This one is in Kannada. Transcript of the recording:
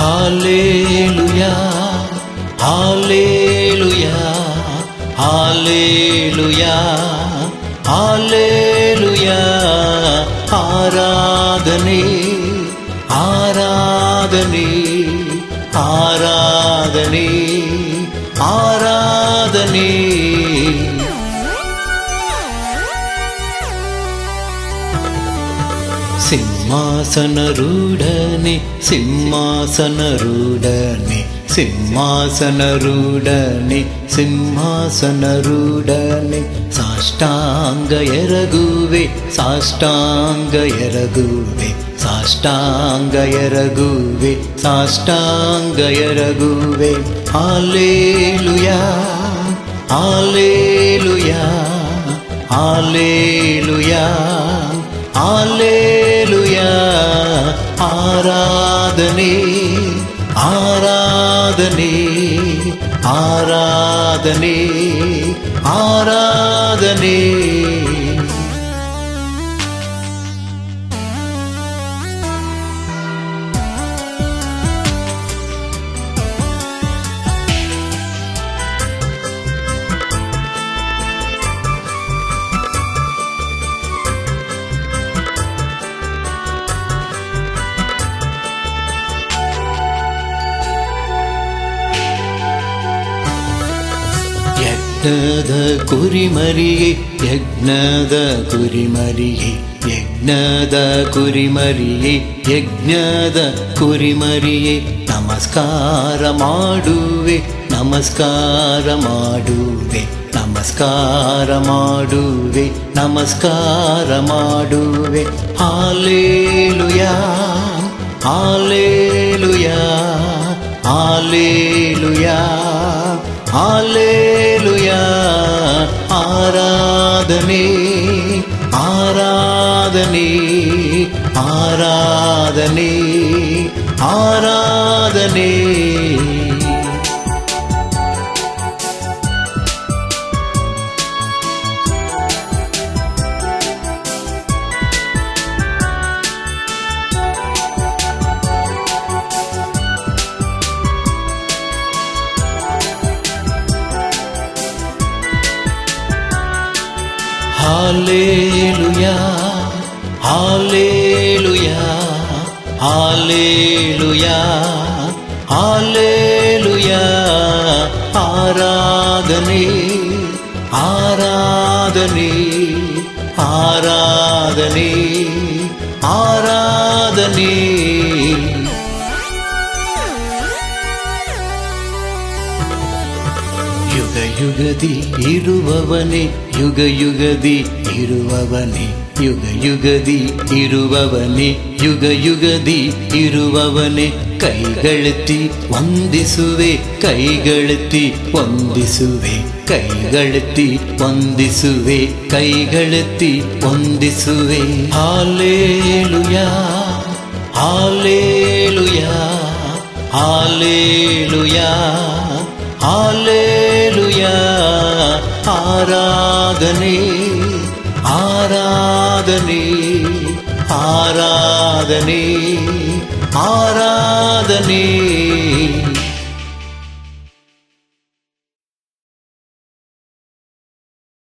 Hallelujah hallelujah hallelujah hallelujah. ಆರಾಧನೆ ಆರಾಧನೆ ಆರಾಧನೆ ಆರಾಧನೆ. ಸಿಂಹಾಸನರೂಢನೆ ಸಿಂಹಾಸನರೂಢನೆ ಸಿಂಹಾಸನರೂಢನೆ ಸಿಂಹಾಸನರೂಢನೆ. ಸಾಷ್ಟಾಂಗ ಎರಗುವೆ ಸಾಷ್ಟಾಂಗ ಎರಗುವೆ ಸಾಷ್ಟಾಂಗ ಎರಗುವೆ ಸಾಷ್ಟಾಂಗ ಎರಗುವೆ. Hallelujah hallelujah hallelujah hallelujah. ಆರಾಧನೆ ಆರಾಧನೆ ಆರಾಧನೆ ಆರಾಧನೆ. ಯಜ್ಞದ ಕುರಿಮರಿಯೇ ಯಜ್ಞದ ಕುರಿಮರಿಯೇ ಯಜ್ಞದ ಕುರಿಮರಿಯೇ ಯಜ್ಞದ ಕುರಿಮರಿಯೇ. ನಮಸ್ಕಾರ ಮಾಡುವೆ ನಮಸ್ಕಾರ ಮಾಡುವೆ ನಮಸ್ಕಾರ ಮಾಡುವೆ ನಮಸ್ಕಾರ ಮಾಡುವೆ. Hallelujah hallelujah hallelujah hallelujah. ಆರಾಧನೆ ಆರಾಧನೆ ಆರಾಧನೆ ಆರಾಧನೆ. Hallelujah hallelujah hallelujah hallelujah. ಆರಾಧನೆ ಆರಾಧನೆ ಆರಾಧನೆ ಆರಾಧನೆ. ಯುಗ ಯುಗದಿ ಇರುವವನೇ ಯುಗ ಯುಗದಿ ಇರುವವನೇ ಯುಗ ಯುಗದಿ ಇರುವವನೇ ಯುಗ ಯುಗದಿ ಇರುವವನೇ. ಕೈಗಳೆತ್ತಿ ವಂದಿಸುವೆ ಕೈಗಳೆತ್ತಿ ವಂದಿಸುವೆ ಕೈಗಳೆತ್ತಿ ವಂದಿಸುವೆ ಕೈಗಳೆತ್ತಿ ವಂದಿಸುವೆ. Hallelujah hallelujah hallelujah hallelujah. ಆರಾಧನೆ ಆರಾಧನೆ ಆರಾಧನೆ ಆರಾಧನೆ.